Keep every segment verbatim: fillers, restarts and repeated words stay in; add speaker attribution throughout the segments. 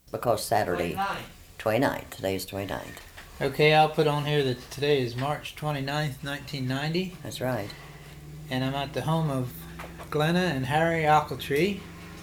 Speaker 1: because Saturday, twenty-ninth, today is twenty-ninth.
Speaker 2: Okay, I'll put on here that today is March twenty-ninth, nineteen ninety,
Speaker 1: That's right.
Speaker 2: and I'm at the home of Glenna and Harry Ochiltree,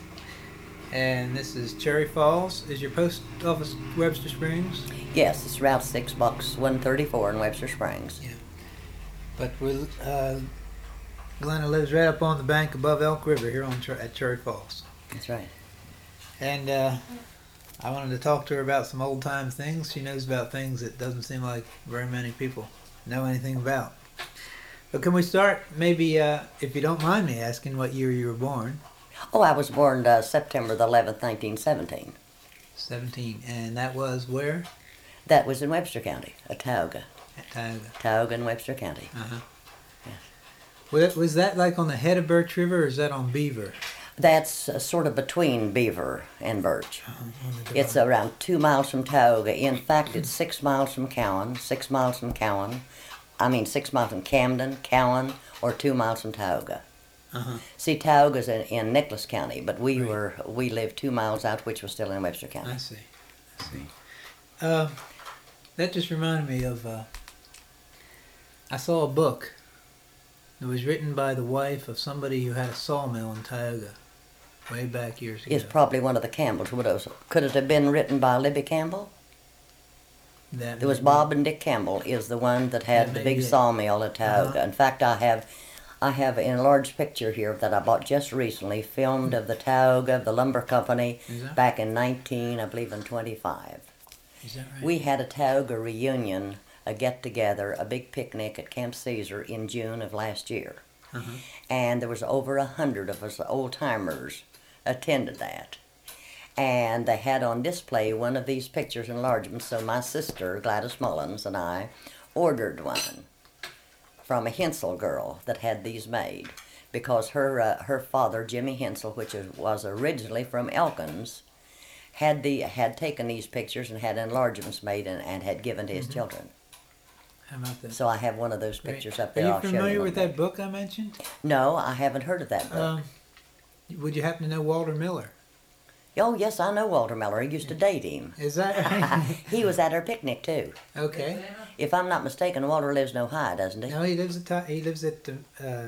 Speaker 2: and this is Cherry Falls. Is your post office Webster Springs?
Speaker 1: Yes, it's Route six, Box one thirty-four in Webster Springs.
Speaker 2: Yeah. But we, uh, Glenna lives right up on the bank above Elk River here on at Cherry Falls.
Speaker 1: That's right.
Speaker 2: And uh, I wanted to talk to her about some old time things. She knows about things that doesn't seem like very many people know anything about. But can we start maybe, uh, if you don't mind me asking, what year you were born?
Speaker 1: Oh, I was born uh, September the eleventh, nineteen seventeen.
Speaker 2: seventeen. And that was where?
Speaker 1: That was in Webster County, at Tioga.
Speaker 2: At Tioga.
Speaker 1: Tioga in Webster County.
Speaker 2: Uh-huh.
Speaker 1: Yes.
Speaker 2: Was, was that like on the head of Birch River, or is that on Beaver?
Speaker 1: That's uh, sort of between Beaver and Birch.
Speaker 2: Uh-huh.
Speaker 1: It's around two miles from Tioga. In fact, it's six miles from Cowan, six miles from Cowan. I mean, six miles from Camden, Cowan, or two miles from Tioga.
Speaker 2: Uh-huh.
Speaker 1: See, Tioga's in, in Nicholas County, but we
Speaker 2: Right.
Speaker 1: were we lived two miles out, which was still in Webster County.
Speaker 2: I see. I see. Uh, that just reminded me of, uh, I saw a book that was written by the wife of somebody who had a sawmill in Tioga way back years ago.
Speaker 1: It's probably one of the Campbell's widows. Could it have been written by Libby Campbell?
Speaker 2: That
Speaker 1: It was
Speaker 2: may be-
Speaker 1: Bob and Dick Campbell is the one that had
Speaker 2: That
Speaker 1: the
Speaker 2: may
Speaker 1: big
Speaker 2: be it.
Speaker 1: sawmill at Tioga.
Speaker 2: Uh-huh.
Speaker 1: In fact, I have I have an enlarged picture here that I bought just recently, filmed of the Tioga, the lumber company,
Speaker 2: Is that-
Speaker 1: back in nineteen, I believe, in twenty-five.
Speaker 2: Is that right?
Speaker 1: We had a Tioga reunion, a get-together, a big picnic at Camp Caesar in June of last year.
Speaker 2: Uh-huh.
Speaker 1: And there was over a hundred of us old-timers attended that. And they had on display one of these pictures enlargements, so my sister, Gladys Mullins, and I ordered one from a Hensel girl that had these made, because her uh, her father, Jimmy Hensel, which is, was originally from Elkins, had the had taken these pictures and had enlargements made and, and had given to his
Speaker 2: Mhm.
Speaker 1: children.
Speaker 2: How about that?
Speaker 1: So I have one of those
Speaker 2: Great.
Speaker 1: pictures up
Speaker 2: Are
Speaker 1: there.
Speaker 2: you
Speaker 1: I'll show
Speaker 2: familiar
Speaker 1: you
Speaker 2: with
Speaker 1: one
Speaker 2: that book I mentioned?
Speaker 1: day. No, I haven't heard of that book.
Speaker 2: Um, would you happen to know Walter Miller?
Speaker 1: Oh, yes, I know Walter Miller. I used to date him.
Speaker 2: Is that right?
Speaker 1: He was at our picnic, too.
Speaker 2: Okay.
Speaker 1: If I'm not mistaken, Walter lives in Ohio, doesn't he?
Speaker 2: No, he lives at Ti- he lives at the, uh,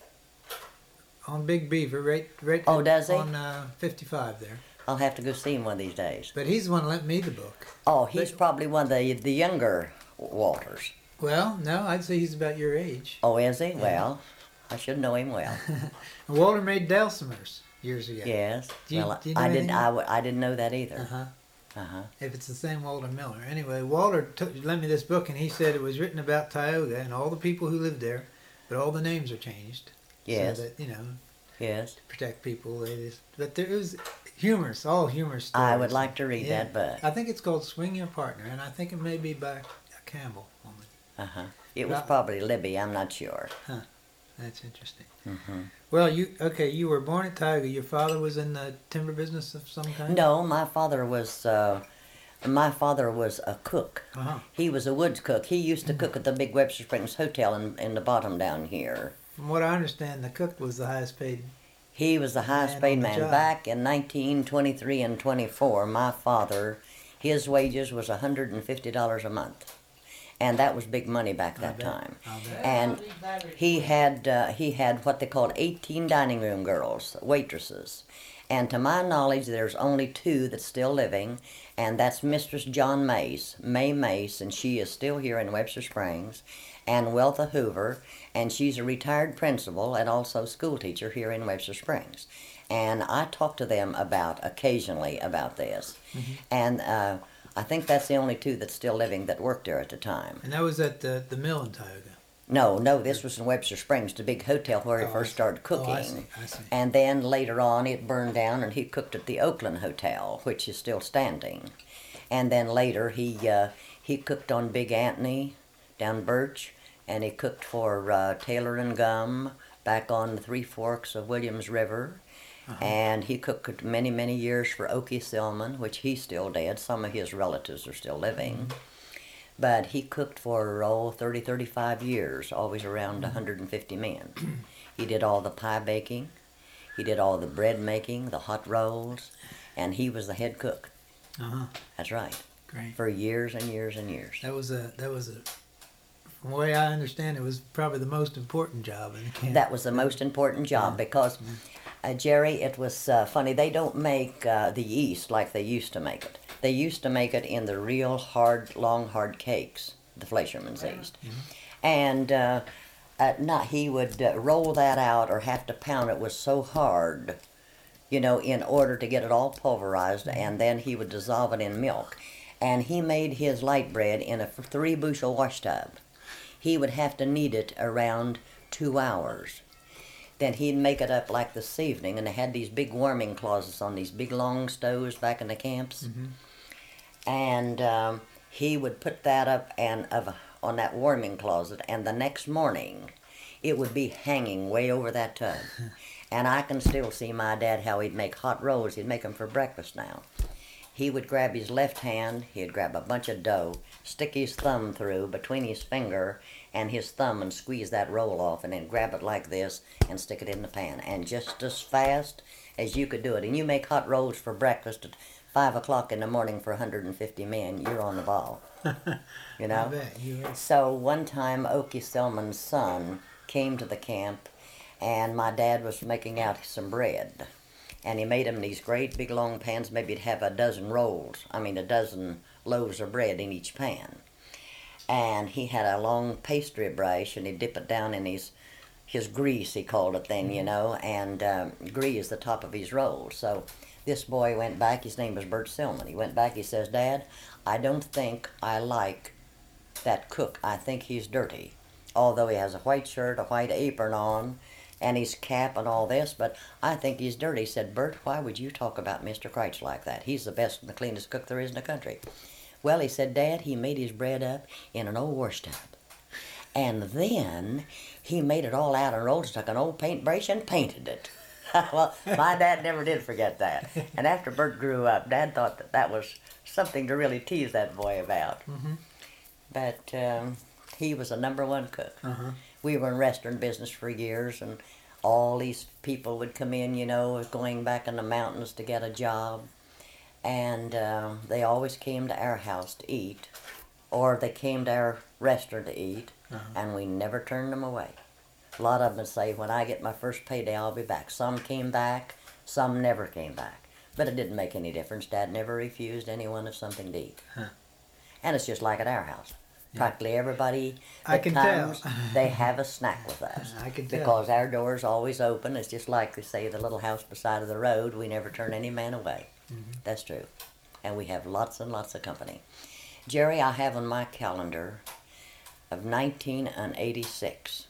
Speaker 2: on Big Beaver, right, right.
Speaker 1: Oh, does he?
Speaker 2: On uh, fifty-five there.
Speaker 1: I'll have to go see him one of these days.
Speaker 2: But he's the one that lent me the book.
Speaker 1: Oh, he's
Speaker 2: But-
Speaker 1: probably one of the, the younger Walters.
Speaker 2: Well, no, I'd say he's about your age.
Speaker 1: Oh, is he? Well, I should know him well.
Speaker 2: And Walter made dulcimers years ago.
Speaker 1: Yes.
Speaker 2: Do you-
Speaker 1: well,
Speaker 2: do you know
Speaker 1: I didn't.
Speaker 2: anything?
Speaker 1: I, w- I didn't know that
Speaker 2: Uh
Speaker 1: either.
Speaker 2: huh.
Speaker 1: Uh huh.
Speaker 2: If it's the same Walter Miller. Anyway, Walter took, lent me this book, and he said it was written about Tioga and all the people who lived there, but all the names are changed.
Speaker 1: Yes.
Speaker 2: So that, you know,
Speaker 1: Yes.
Speaker 2: to protect people. It is, but there is humorous, all humorous stories.
Speaker 1: I would like to read
Speaker 2: Yeah.
Speaker 1: that book.
Speaker 2: I think it's called Swing Your Partner, and I think it may be by a Campbell woman.
Speaker 1: Uh huh. It was
Speaker 2: Right.
Speaker 1: probably Libby. I'm not sure.
Speaker 2: That's interesting.
Speaker 1: hmm
Speaker 2: Well, you okay? You were born at Tioga. Your father was in the timber business of some kind.
Speaker 1: No, my father was. Uh, my father was a cook.
Speaker 2: Uh-huh.
Speaker 1: He was a woods cook. He used to cook at the big Webster Springs Hotel in, in the bottom down here.
Speaker 2: From what I understand, the cook was the highest paid.
Speaker 1: He was the highest
Speaker 2: Man
Speaker 1: paid
Speaker 2: on the
Speaker 1: man.
Speaker 2: job.
Speaker 1: Back in nineteen twenty-three and twenty-four, my father, his wages was one hundred fifty dollars a month. And that was big money back
Speaker 2: I
Speaker 1: that
Speaker 2: bet.
Speaker 1: time.
Speaker 2: I'll bet.
Speaker 1: And he had uh, he had what they called eighteen dining room girls, waitresses. And to my knowledge, there's only two that's still living, and that's Mistress John Mace, May Mace, and she is still here in Webster Springs, and Weltha Hoover, and she's a retired principal and also school teacher here in Webster Springs. And I talk to them about occasionally about this,
Speaker 2: Mm-hmm.
Speaker 1: and uh, I think that's the only two that's still living that worked there at the time.
Speaker 2: And that was at the the mill in Tioga.
Speaker 1: No, no, this was in Webster Springs, the big hotel where he
Speaker 2: Oh, I
Speaker 1: first
Speaker 2: see.
Speaker 1: started
Speaker 2: Oh,
Speaker 1: cooking.
Speaker 2: I see. I see.
Speaker 1: And then later on it burned down and he cooked at the Oakland Hotel, which is still standing. And then later he uh, he cooked on Big Anthony down Birch, and he cooked for uh, Taylor and Gum back on the Three Forks of Williams River.
Speaker 2: Uh-huh.
Speaker 1: And he cooked many, many years for Okie Silman, which he's still dead. Some of his relatives are still living.
Speaker 2: Mm-hmm.
Speaker 1: But he cooked for, oh, thirty, thirty-five years, always around one hundred fifty men. He did all the pie baking. He did all the bread making, the hot rolls, and he was the head cook.
Speaker 2: Uh-huh.
Speaker 1: That's right.
Speaker 2: Great.
Speaker 1: For years and years and years.
Speaker 2: That was a that was a from the way I understand it was probably the most important job in the camp.
Speaker 1: That was the most important job because, uh, Jerry, it was uh, funny. They don't make uh, the yeast like they used to make it. They used to make it in the real hard, long, hard cakes, the Fleischerman's yeast. And uh, at night he would uh, roll that out or have to pound it was so hard, you know, in order to get it all pulverized, and then he would dissolve it in milk. And he made his light bread in a three bushel wash tub. He would have to knead it around two hours. Then he'd make it up like this evening, and they had these big warming closets on these big long stoves back in the camps.
Speaker 2: Mm-hmm.
Speaker 1: And um, he would put that up and of on that warming closet, and the next morning it would be hanging way over that tub. And I can still see my dad, how he'd make hot rolls. He'd make them for breakfast now. He would grab his left hand, he'd grab a bunch of dough, stick his thumb through between his finger and his thumb and squeeze that roll off, and then grab it like this and stick it in the pan. And just as fast as you could do it. And you make hot rolls for breakfast at five o'clock in the morning for one hundred fifty men, you're on the ball. You know?
Speaker 2: I bet you were.
Speaker 1: So one time, Okie Selman's son came to the camp, and my dad was making out some bread. And he made them these great big long pans. Maybe he'd have a dozen rolls, I mean a dozen loaves of bread in each pan. And he had a long pastry brush, and he'd dip it down in his his grease, he called it then, you know, and um, grease the top of his rolls. So this boy went back, his name was Bert Selman. He went back, he says, Dad, I don't think I like that cook. I think he's dirty. Although he has a white shirt, a white apron on, and his cap and all this, but I think he's dirty. He said, Bert, why would you talk about Mister Kreitz like that? He's the best and the cleanest cook there is in the country. Well, he said, Dad, he made his bread up in an old wash tub. And then he made it all out in rolls, took an old paintbrush and painted it. Well, my dad never did forget that. And after Bert grew up, Dad thought that that was something to really tease that boy about.
Speaker 2: Mm-hmm.
Speaker 1: But um, he was a number one cook.
Speaker 2: Uh-huh.
Speaker 1: We were in restaurant business for years, and all these people would come in, you know, going back in the mountains to get a job. And uh, they always came to our house to eat, or they came to our restaurant to eat,
Speaker 2: Uh-huh.
Speaker 1: and we never turned them away. A lot of them would say, when I get my first payday, I'll be back. Some came back, some never came back. But it didn't make any difference. Dad never refused anyone of something to eat.
Speaker 2: Huh.
Speaker 1: And it's just like at our house.
Speaker 2: Yeah.
Speaker 1: Practically everybody
Speaker 2: I
Speaker 1: that
Speaker 2: can
Speaker 1: comes,
Speaker 2: tell.
Speaker 1: they have a snack with us.
Speaker 2: I can tell.
Speaker 1: Because our door's always open. It's just like they say, the little house beside of the road. We never turn any man away.
Speaker 2: Mhm.
Speaker 1: That's true. And we have lots and lots of company. Jerry, I have on my calendar of nineteen eighty-six.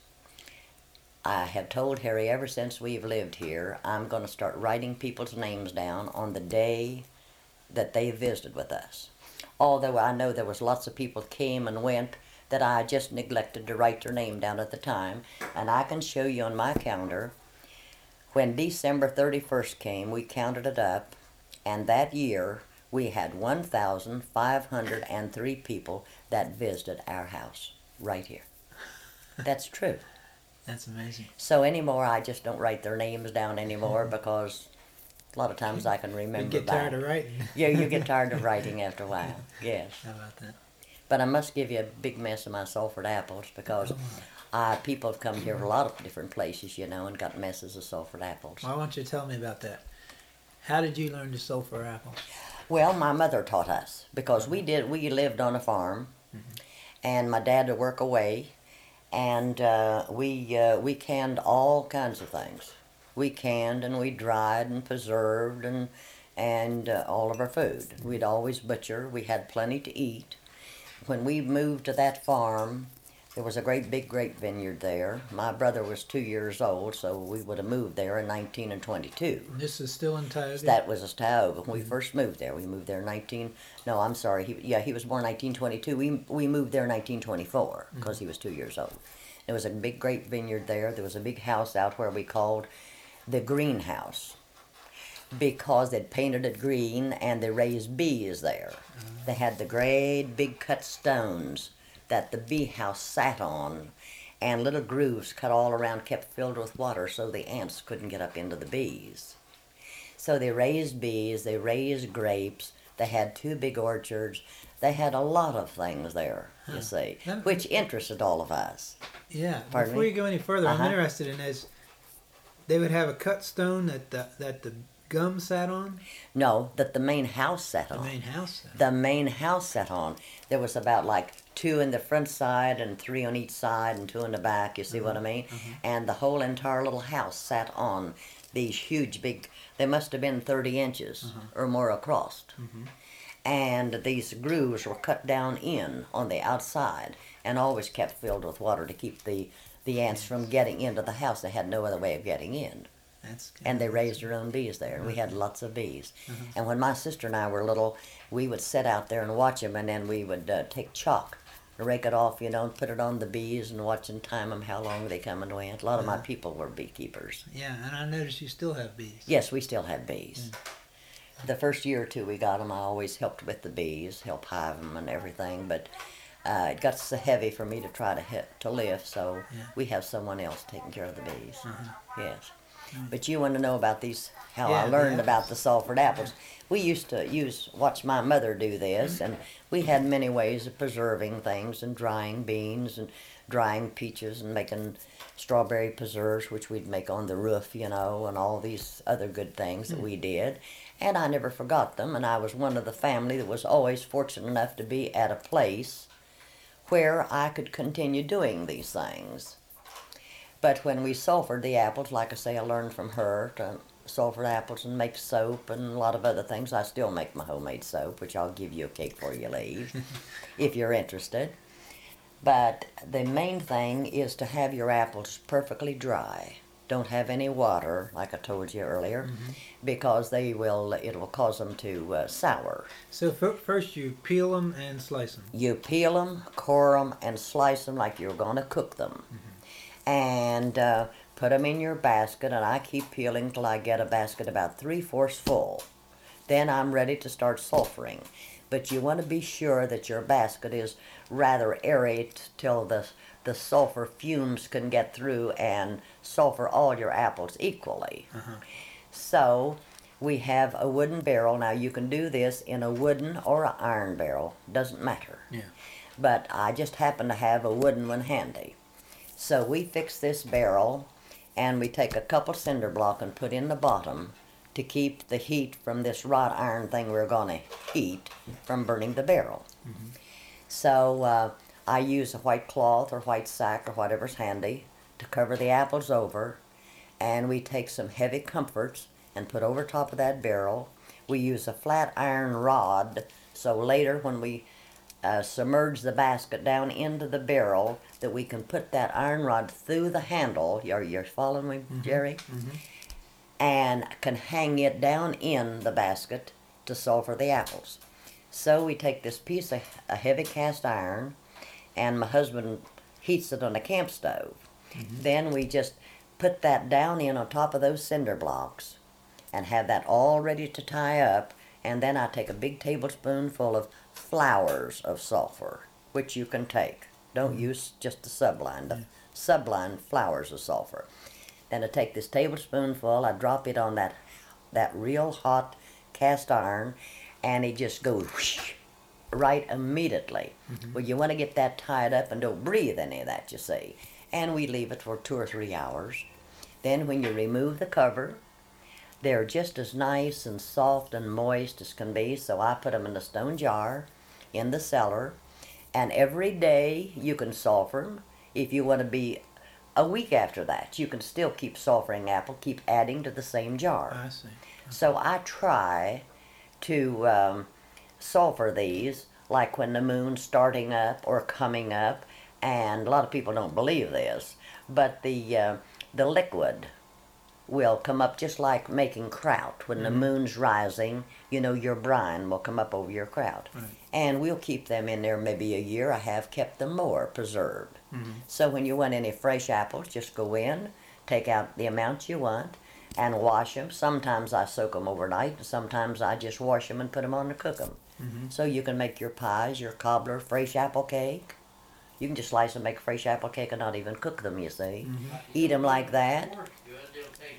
Speaker 1: I have told Harry ever since we've lived here, I'm going to start writing people's names down on the day that they visited with us. Although I know there was lots of people came and went that I just neglected to write their name down at the time. And I can show you on my calendar, when December thirty-first came, we counted it up, and that year we had one thousand five hundred three people that visited our house right here. That's true.
Speaker 2: That's amazing.
Speaker 1: So anymore, I just don't write their names down anymore because a lot of times I can
Speaker 2: You
Speaker 1: remember
Speaker 2: get
Speaker 1: back.
Speaker 2: tired of writing.
Speaker 1: Yeah, you get tired of writing after a while. Yes.
Speaker 2: How about that?
Speaker 1: But I must give you a big mess of my sulfured apples because uh, people have come here from a lot of different places, you know, and got messes of sulfured apples.
Speaker 2: Well, I want you to tell me about that. How did you learn to sulfur apples?
Speaker 1: Well, my mother taught us because we did. We lived on a farm, and my dad would work away, and uh, we uh, we canned all kinds of things. We canned and we dried and preserved and and uh, all of our food. We'd always butcher. We had plenty to eat. When we moved to that farm, there was a great big grape vineyard there. My brother was two years old, so we would have moved there in nineteen twenty-two.
Speaker 2: This is still in Tioga?
Speaker 1: That was a Tioga when we first moved there. We moved there in nineteen. No, I'm sorry. He, yeah, he was born nineteen twenty-two. We we moved there in nineteen twenty-four because he was two years old. There was a big grape vineyard there. There was a big house out where we called the greenhouse because they'd painted it green and they raised bees there. They had the great big cut stones that the bee house sat on, and little grooves cut all around kept filled with water so the ants couldn't get up into the bees. So they raised bees, they raised grapes, They had two big orchards. They had a lot of things there, you
Speaker 2: Huh.
Speaker 1: see,
Speaker 2: That-
Speaker 1: which interested all of us.
Speaker 2: Yeah.
Speaker 1: Pardon
Speaker 2: Before
Speaker 1: me?
Speaker 2: you go any further,
Speaker 1: Uh-huh.
Speaker 2: I'm interested in this. They would have a cut stone that the, that the gum sat on.
Speaker 1: No, that the main house sat
Speaker 2: The
Speaker 1: on.
Speaker 2: main house. Sat on.
Speaker 1: The main house sat on. There was about like two in the front side and three on each side and two in the back, you see what I mean?
Speaker 2: uh-huh.
Speaker 1: And the whole entire little house sat on these huge big, they must have been thirty inches
Speaker 2: Uh-huh.
Speaker 1: or more across.
Speaker 2: Mhm.
Speaker 1: And these grooves were cut down in on the outside and always kept filled with water to keep the, the ants from getting into the house. They had no other way of getting in.
Speaker 2: That's good.
Speaker 1: And they raised their own bees there. We had lots of bees.
Speaker 2: Uh-huh.
Speaker 1: And when my sister and I were little, we would sit out there and watch them, and then we would uh, take chalk, rake it off, you know, and put it on the bees and watch and time them how long they come and went. A lot of my
Speaker 2: Uh-huh.
Speaker 1: people were beekeepers.
Speaker 2: Yeah, and I noticed you still have bees.
Speaker 1: Yes, we still have bees. The first year or two we got them, I always helped with the bees, help hive them and everything, but uh, it got so heavy for me to try to hit, to lift, so
Speaker 2: Yeah.
Speaker 1: we have someone else taking care of the bees.
Speaker 2: Uh-huh.
Speaker 1: Yes. But you want to know about these, how
Speaker 2: Yeah,
Speaker 1: I
Speaker 2: the
Speaker 1: learned about
Speaker 2: apples.
Speaker 1: the sulfured apples. We used to use, watch my mother do this, and we had many ways of preserving things and drying beans and drying peaches and making strawberry preserves, which we'd make on the roof, you know, and all these other good things that we did. And I never forgot them, and I was one of the family that was always fortunate enough to be at a place where I could continue doing these things. But when we sulfured the apples, like I say, I learned from her to sulfur apples and make soap and a lot of other things. I still make my homemade soap, which I'll give you a cake before you leave, if you're interested. But the main thing is to have your apples perfectly dry. Don't have any water, like I told you earlier,
Speaker 2: Mm-hmm.
Speaker 1: because they will. It will cause them to uh, sour.
Speaker 2: So f- first you peel them and slice them.
Speaker 1: You peel them, core them, and slice them like you're going to cook them. And uh, put them in your basket, and I keep peeling till I get a basket about three-fourths full. Then I'm ready to start sulfuring. But you want to be sure that your basket is rather aerate till the, the sulfur fumes can get through and sulfur all your apples equally.
Speaker 2: Uh-huh.
Speaker 1: So we have a wooden barrel. Now you can do this in a wooden or an iron barrel, doesn't matter.
Speaker 2: Yeah.
Speaker 1: But I just happen to have a wooden one handy. So we fix this barrel, and we take a couple cinder block and put in the bottom to keep the heat from this wrought iron thing we're going to heat from burning the barrel.
Speaker 2: Mm-hmm.
Speaker 1: So uh, I use a white cloth or white sack or whatever's handy to cover the apples over, and we take some heavy comforts and put over top of that barrel. We use a flat iron rod, so later when we uh, submerge the basket down into the barrel, that we can put that iron rod through the handle. You're, you're following me, Jerry?
Speaker 2: Mm-hmm.
Speaker 1: And can hang it down in the basket to sulfur the apples. So we take this piece of a heavy cast iron, and my husband heats it on a camp stove.
Speaker 2: Mm-hmm.
Speaker 1: Then we just put that down in on top of those cinder blocks and have that all ready to tie up, and then I take a big tablespoonful of flowers of sulfur, which you can take. Don't
Speaker 2: Mm-hmm.
Speaker 1: use just the subline, the
Speaker 2: Yeah.
Speaker 1: subline flowers of sulfur. Then I take this tablespoonful, I drop it on that that real hot cast iron, and it just goes whoosh, right immediately.
Speaker 2: Mhm.
Speaker 1: Well, you want to get that tied up and don't breathe any of that, you see. And we leave it for two or three hours. Then when you remove the cover, they're just as nice and soft and moist as can be, so I put them in a stone jar in the cellar, and every day you can sulfur them. If you want to be a week after that, you can still keep sulfuring apple, keep adding to the same jar.
Speaker 2: I see.
Speaker 1: So I try to um, sulfur these like when the moon's starting up or coming up, and a lot of people don't believe this, but the uh, the liquid will come up just like making kraut. When the
Speaker 2: Mhm.
Speaker 1: moon's rising, you know, your brine will come up over your kraut.
Speaker 2: Right.
Speaker 1: And we'll keep them in there maybe a year. I have kept them more preserved.
Speaker 2: Mm-hmm.
Speaker 1: So when you want any fresh apples, just go in, take out the amount you want, and wash them. Sometimes I soak them overnight, and sometimes I just wash them and put them on to cook them.
Speaker 2: Mm-hmm.
Speaker 1: So you can make your pies, your cobbler, fresh apple cake. You can just slice and make fresh apple cake and not even cook them, you see.
Speaker 2: Mm-hmm.
Speaker 1: Eat them like that.
Speaker 3: Works good, they'll taste themselves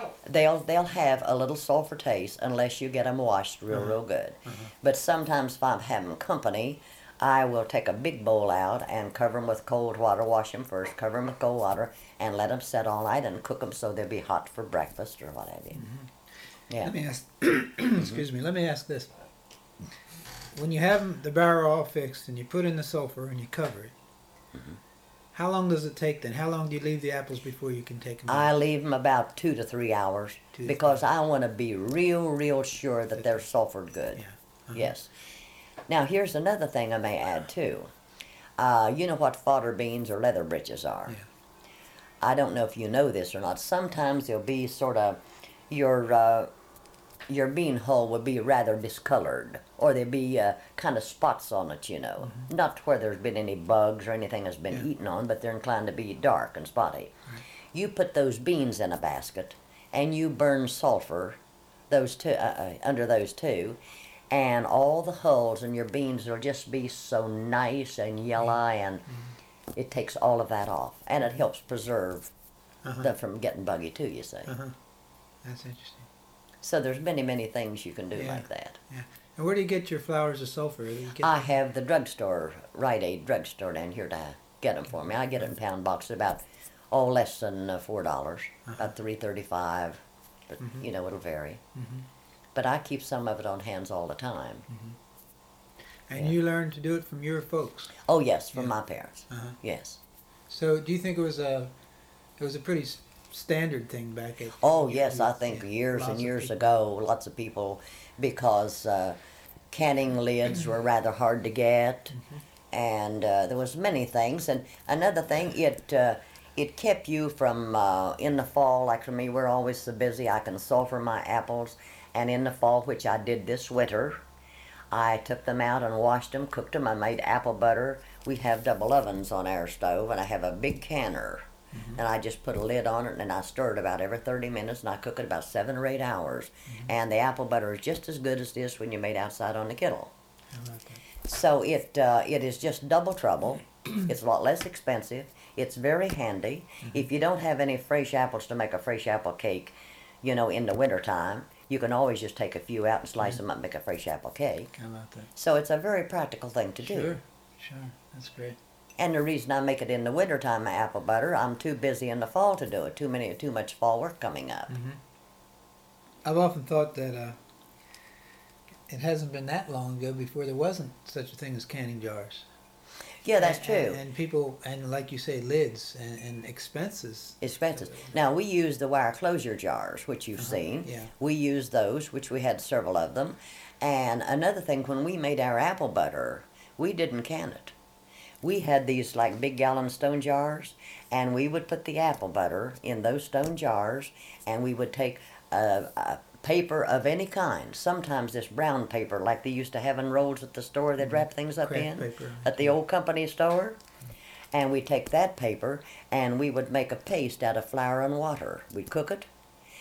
Speaker 1: they'll they'll have a little sulfur taste unless you get them washed real
Speaker 2: Uh-huh.
Speaker 1: real good.
Speaker 2: Uh-huh.
Speaker 1: But sometimes if I'm having company, I will take a big bowl out and cover them with cold water. Wash them first, cover them with cold water, and let them set all night and cook them so they'll be hot for breakfast or what have you. Yeah.
Speaker 2: Let me ask. Excuse me. Let me ask this: when you have 'em- the barrel all fixed and you put in the sulfur and you cover it,
Speaker 1: Mhm.
Speaker 2: how long does it take then? How long do you leave the apples before you can take them
Speaker 1: I
Speaker 2: out?
Speaker 1: leave them about two to three hours
Speaker 2: Two to
Speaker 1: because I want to be real, real sure that they're sulfured good.
Speaker 2: Yeah. Uh-huh.
Speaker 1: Yes. Now, here's another thing I may add too. Uh, you know what fodder beans or leather breeches are?
Speaker 2: Yeah.
Speaker 1: I don't know if you know this or not. Sometimes they'll be sort of your uh, your bean hull will be rather discolored, or there'll be uh, kind of spots on it. You know,
Speaker 2: Mhm.
Speaker 1: not where there's been any bugs or anything has been
Speaker 2: Yeah.
Speaker 1: eaten on, but they're inclined to be dark and spotty.
Speaker 2: Right.
Speaker 1: You put those beans in a basket, and you burn sulfur, those two uh, uh, under those two, and all the hulls in your beans will just be so nice and yellow, and it takes all of that off, and it helps preserve
Speaker 2: Uh-huh.
Speaker 1: them from getting buggy too. You see,
Speaker 2: Uh-huh. That's interesting.
Speaker 1: so there's many many things you can do
Speaker 2: Yeah.
Speaker 1: like that.
Speaker 2: And where do you get your flowers of sulfur? Do you get
Speaker 1: I
Speaker 2: them?
Speaker 1: have the drugstore, Rite Aid drugstore down here to get them for me. I get it in pound boxes about oh less than uh, four dollars,
Speaker 2: Uh-huh.
Speaker 1: about three thirty-five, but
Speaker 2: Mhm.
Speaker 1: you know it'll vary.
Speaker 2: Mhm.
Speaker 1: But I keep some of it on hands all the time.
Speaker 2: And
Speaker 1: Yeah.
Speaker 2: you learned to do it from your folks.
Speaker 1: Oh yes, from
Speaker 2: Yeah.
Speaker 1: my parents.
Speaker 2: Uh-huh.
Speaker 1: Yes.
Speaker 2: So do you think it was a it was a pretty s- standard thing back at?
Speaker 1: Oh yes, I think
Speaker 2: Yeah.
Speaker 1: years
Speaker 2: Lots
Speaker 1: and
Speaker 2: of
Speaker 1: years
Speaker 2: people.
Speaker 1: ago, lots of people, because uh, canning lids were rather hard to get,
Speaker 2: Mm-hmm.
Speaker 1: and uh, there was many things. And another thing, it uh, it kept you from uh, in the fall. Like for me, we're always so busy. I can sulfur my apples, and in the fall, which I did this winter, I took them out and washed them, cooked them. I made apple butter. We have double ovens on our stove, and I have a big canner.
Speaker 2: Mhm.
Speaker 1: And I just put a lid on it, and I stir it about every thirty minutes, and I cook it about seven or eight hours.
Speaker 2: Mm-hmm.
Speaker 1: And the apple butter is just as good as this when you made outside on the kettle.
Speaker 2: How about that?
Speaker 1: So it uh, it is just double trouble. It's a lot less expensive. It's very handy. If you don't have any fresh apples to make a fresh apple cake, you know, in the wintertime, you can always just take a few out and slice them up and make a fresh apple cake.
Speaker 2: How about that?
Speaker 1: So it's a very practical thing to do.
Speaker 2: Sure. Sure. That's great.
Speaker 1: And the reason I make it in the wintertime, my apple butter, I'm too busy in the fall to do it. Too many, too much fall work coming up.
Speaker 2: Mm-hmm. I've often thought that uh, it hasn't been that long ago before there wasn't such a thing as canning jars.
Speaker 1: Yeah, that's
Speaker 2: And-
Speaker 1: true.
Speaker 2: And, and people, and like you say, lids and, and expenses.
Speaker 1: Expenses. Now we use the wire closure jars, which you've
Speaker 2: Uh-huh,
Speaker 1: seen.
Speaker 2: yeah.
Speaker 1: We use those, which we had several of them. And another thing, when we made our apple butter, we didn't can it. We had these like big gallon stone jars, and we would put the apple butter in those stone jars, and we would take a, a paper of any kind. Sometimes this brown paper, like they used to have in rolls at the store, they'd wrap things up
Speaker 2: Craft
Speaker 1: in
Speaker 2: paper.
Speaker 1: at the old company store. And we take that paper and we would make a paste out of flour and water. We'd cook it,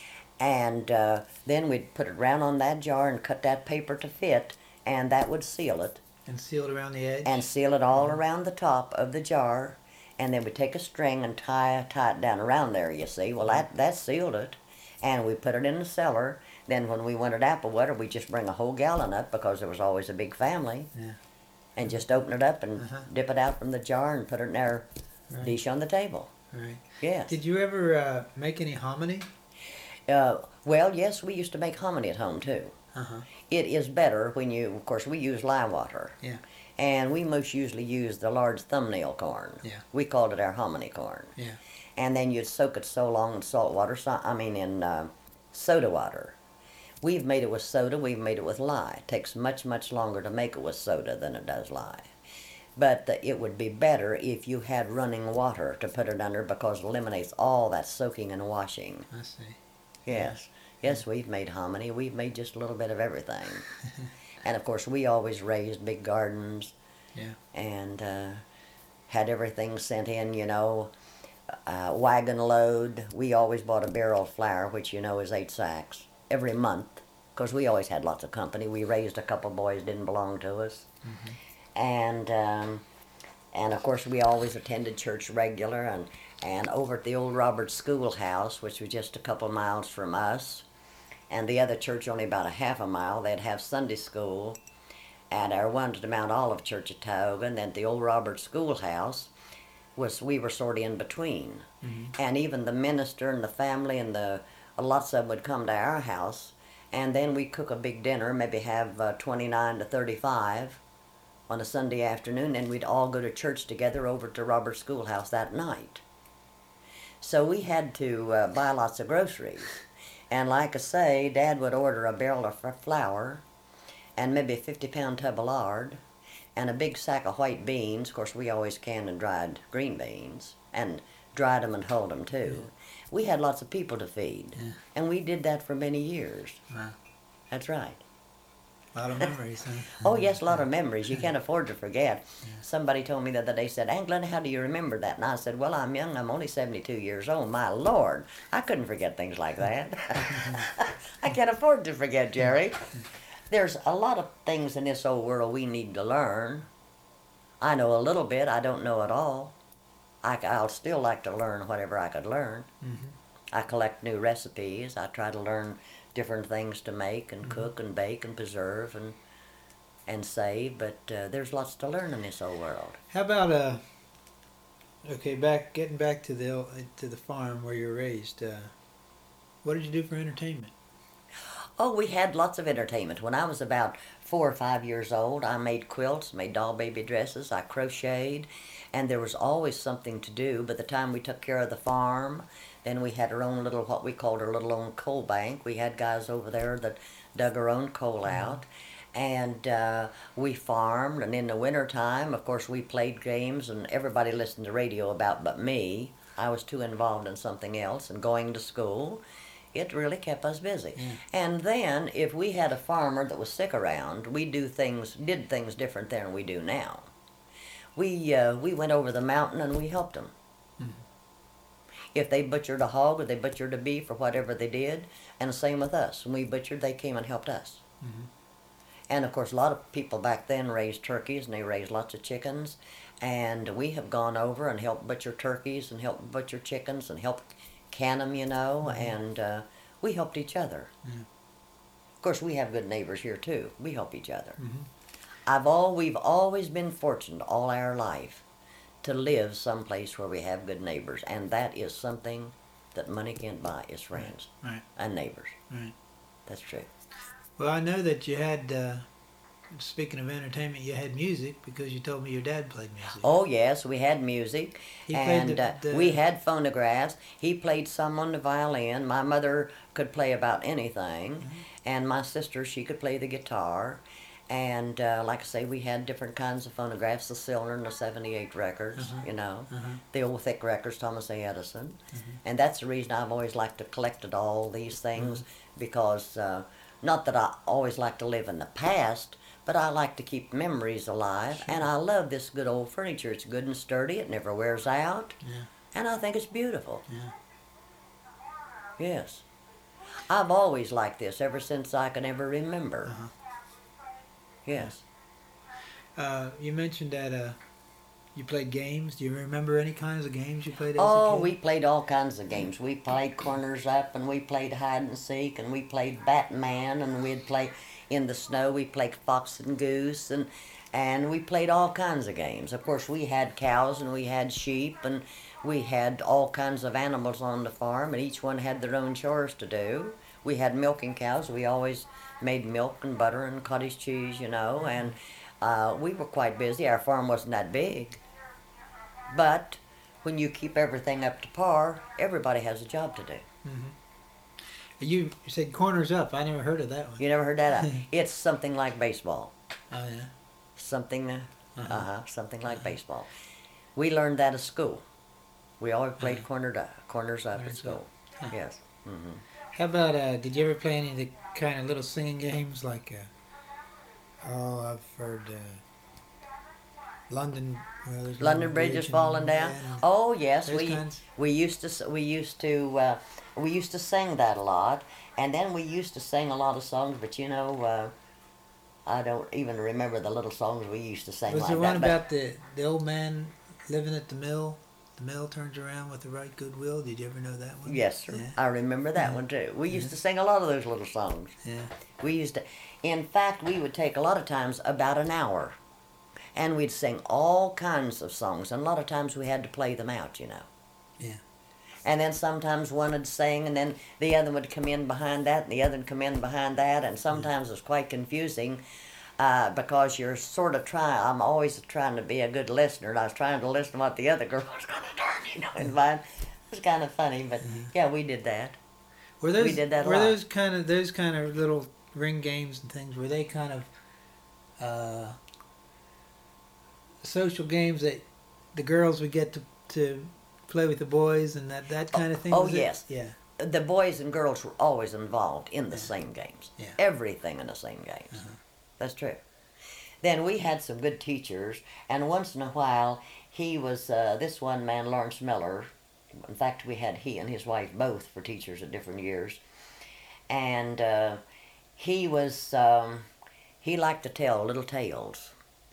Speaker 1: and uh, then we'd put it round on that jar and cut that paper to fit, and that would seal it,
Speaker 2: And sealed around the edge.
Speaker 1: and seal it all around the top of the jar. And then we'd take a string and tie tie it down around there. You see, well that that sealed it, and we put it in the cellar. Then when we wanted apple butter, we just bring a whole gallon up because there was always a big family.
Speaker 2: Yeah.
Speaker 1: And just open it up and
Speaker 2: Uh-huh.
Speaker 1: dip it out from the jar and put it in our
Speaker 2: Right.
Speaker 1: dish on the table.
Speaker 2: Right.
Speaker 1: Yes.
Speaker 2: Did you ever uh, make any hominy?
Speaker 1: Uh, well, yes, we used to make hominy at home too.
Speaker 2: Uh-huh.
Speaker 1: It is better when you, of course, we use lye water.
Speaker 2: Yeah.
Speaker 1: And we most usually use the large thumbnail corn.
Speaker 2: Yeah.
Speaker 1: We called it our hominy corn.
Speaker 2: Yeah.
Speaker 1: And then you'd soak it so long in salt water, so, I mean in uh, soda water. We've made it with soda, we've made it with lye. It takes much, much longer to make it with soda than it does lye. But uh, it would be better if you had running water to put it under because it eliminates all that soaking and washing.
Speaker 2: I see.
Speaker 1: Yes. Yes, we've made hominy. We've made just a little bit of everything. And of course, we always raised big gardens.
Speaker 2: Yeah.
Speaker 1: And uh, had everything sent in, you know, uh, wagon load. We always bought a barrel of flour, which you know is eight sacks, every month. Because we always had lots of company. We raised a couple boys didn't belong to us.
Speaker 2: Mm-hmm.
Speaker 1: And um, And of course, we always attended church regular, and, and over at the old Roberts Schoolhouse, which was just a couple miles from us, and the other church only about a half a mile, they'd have Sunday school at our one to the Mount Olive Church at Tioga, and then the old Roberts Schoolhouse was, we were sort of in between. Mm-hmm. And even the minister and the family and the lots of them would come to our house, and then we'd cook a big dinner, maybe have uh, twenty-nine to thirty-five on a Sunday afternoon, and we'd all go to church together over to Roberts Schoolhouse that night. So we had to uh, buy lots of groceries. And like I say, Dad would order a barrel of flour and maybe a fifty pound tub of lard and a big sack of white beans. Of course, we always canned and dried green beans and dried them and hulled them too. Yeah. We had lots of people to feed, yeah. And we did that for many years.
Speaker 2: Wow.
Speaker 1: That's right.
Speaker 2: A lot of memories, huh?
Speaker 1: Oh, yes, a lot of memories. You can't afford to forget. Yeah. Somebody told me the other day, said, Aunt Glenna, how do you remember that? And I said, well, I'm young. I'm only seventy-two years old. My Lord, I couldn't forget things like that. I can't afford to forget, Jerry. There's a lot of things in this old world we need to learn. I know a little bit. I don't know it all. I, I'll still like to learn whatever I could learn. Mm-hmm. I collect new recipes. I try to learn different things to make and mm-hmm. cook and bake and preserve and and save, but uh, there's lots to learn in this old world.
Speaker 2: How about uh okay, back getting back to the to the farm where you're raised, uh what did you do for entertainment?
Speaker 1: Oh, we had lots of entertainment. When I was about four or five years old, I made quilts, made doll baby dresses, I crocheted, and there was always something to do. By the time we took care of the farm, then we had our own little, what we called our little own coal bank. We had guys over there that dug our own coal out, and uh, we farmed. And in the wintertime, of course, we played games, and everybody listened to radio about but me. I was too involved in something else and going to school. It really kept us busy. Yeah. And then, if we had a farmer that was sick around, we do things, did things different than we do now. We uh, we went over the mountain and we helped them. Mm-hmm. If they butchered a hog or they butchered a beef or whatever they did, and the same with us. When we butchered, they came and helped us. Mm-hmm. And of course, a lot of people back then raised turkeys, and they raised lots of chickens. And we have gone over and helped butcher turkeys and helped butcher chickens and helped can them, you know, mm-hmm. and uh, we helped each other. Mm-hmm. Of course, we have good neighbors here too. We help each other. Mm-hmm. I've all we've always been fortunate all our life to live someplace where we have good neighbors, and that is something that money can't buy. Is friends
Speaker 2: right. Right.
Speaker 1: and neighbors.
Speaker 2: Right.
Speaker 1: That's true.
Speaker 2: Well, I know that you had. Uh, Speaking of entertainment, you had music because you told me your dad played music.
Speaker 1: Oh, yes, we had music,
Speaker 2: he
Speaker 1: and
Speaker 2: played the, the...
Speaker 1: Uh, we had phonographs. He played some on the violin. My mother could play about anything, mm-hmm. and my sister, she could play the guitar. And uh, like I say, we had different kinds of phonographs, the Silver and the seventy-eight records, uh-huh. you know, uh-huh. the old thick records, Thomas A. Edison. Mm-hmm. And that's the reason I've always liked to collect all these things, mm-hmm. because uh, not that I always like to live in the past, but I like to keep memories alive, sure. and I love this good old furniture. It's good and sturdy. It never wears out, yeah. and I think it's beautiful.
Speaker 2: Yeah.
Speaker 1: Yes. I've always liked this ever since I can ever remember.
Speaker 2: Uh-huh.
Speaker 1: Yes.
Speaker 2: Uh, you mentioned that uh, you played games. Do you remember any kinds of games you played as
Speaker 1: oh,
Speaker 2: a kid?
Speaker 1: we played all kinds of games. We played corners up, and we played hide and seek, and we played Batman, and we'd play... In the snow, we played fox and goose, and and we played all kinds of games. Of course, we had cows and we had sheep, and we had all kinds of animals on the farm, and each one had their own chores to do. We had milking cows. We always made milk and butter and cottage cheese, you know, and uh, we were quite busy. Our farm wasn't that big, but when you keep everything up to par, everybody has a job to do.
Speaker 2: Mm-hmm. You said corners up. I never heard of that one.
Speaker 1: You never heard that? It's something like baseball.
Speaker 2: Oh, yeah?
Speaker 1: Something, uh, uh-huh. uh-huh something like uh-huh. baseball. We learned that at school. We always played uh-huh. cornered up, corners up corners at school. Huh. Yes. Mm-hmm.
Speaker 2: How about, uh, did you ever play any of the kind of little singing games like, uh, oh, I've heard, uh, London... Well,
Speaker 1: London, London Bridge is falling down. Yeah, oh, yes. We kinds? we used to, we used to, uh, We used to sing that a lot, and then we used to sing a lot of songs, but you know, uh, I don't even remember the little songs we used to sing
Speaker 2: Was
Speaker 1: like
Speaker 2: there
Speaker 1: that.
Speaker 2: one
Speaker 1: but-
Speaker 2: about the the old man living at the mill? The mill turns around with the right goodwill. Did you ever know that one?
Speaker 1: Yes, sir.
Speaker 2: Yeah.
Speaker 1: I remember that
Speaker 2: Yeah.
Speaker 1: one too. We used
Speaker 2: Yeah.
Speaker 1: to sing a lot of those little songs.
Speaker 2: Yeah.
Speaker 1: We used to, in fact, we would take a lot of times about an hour, and we'd sing all kinds of songs, and a lot of times we had to play them out, you know.
Speaker 2: Yeah.
Speaker 1: And then sometimes one would sing, and then the other would come in behind that, and the other would come in behind that, and sometimes it's quite confusing. Uh, because you're sort of trying, I'm always trying to be a good listener, and I was trying to listen to what the other girl was going to learn, you know, and mine. It was kind of funny, but yeah, we did that.
Speaker 2: Were those
Speaker 1: We did that a
Speaker 2: were
Speaker 1: lot.
Speaker 2: those kind of those kind of little ring games and things? Were they kind of uh, social games that the girls would get to to play with the boys and that that kind of thing?
Speaker 1: Oh,
Speaker 2: was it?
Speaker 1: yes.
Speaker 2: Yeah.
Speaker 1: The boys and girls were always involved in the same games.
Speaker 2: Yeah.
Speaker 1: Everything in the same games.
Speaker 2: Uh-huh.
Speaker 1: That's true. Then we had some good teachers, and once in a while, he was, uh, this one man, Lawrence Miller. In fact, we had he and his wife both for teachers at different years. And uh, he was, um, he liked to tell little tales.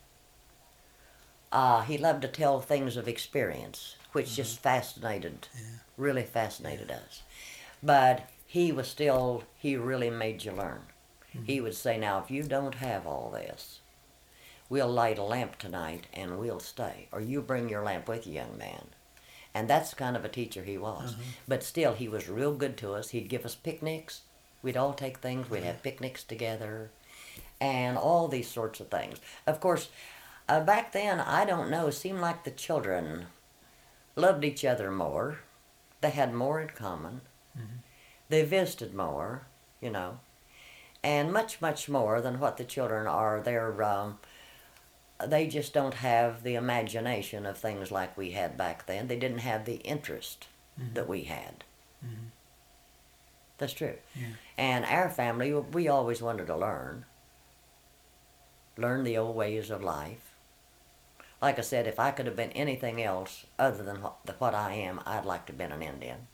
Speaker 1: Uh, he loved to tell things of experience, which
Speaker 2: Mhm.
Speaker 1: just fascinated,
Speaker 2: Yeah.
Speaker 1: really fascinated us. But he was still, he really made you learn.
Speaker 2: Mhm.
Speaker 1: He would say, now, if you don't have all this, we'll light a lamp tonight and we'll stay. Or you bring your lamp with you, young man. And that's the kind of a teacher he was.
Speaker 2: Uh-huh.
Speaker 1: But still, he was real good to us. He'd give us picnics. We'd all take things. We'd have picnics together. And all these sorts of things. Of course, uh, back then, I don't know, it seemed like the children loved each other more. They had more in common.
Speaker 2: Mhm.
Speaker 1: They visited more, you know. And much, much more than what the children are. They're, um, they just don't have the imagination of things like we had back then. They didn't have the interest
Speaker 2: Mhm.
Speaker 1: that we had.
Speaker 2: Mhm.
Speaker 1: That's true.
Speaker 2: Yeah.
Speaker 1: And our family, we always wanted to learn. Learn the old ways of life. Like I said, if I could have been anything else other than what, what I am, I'd like to have been an Indian.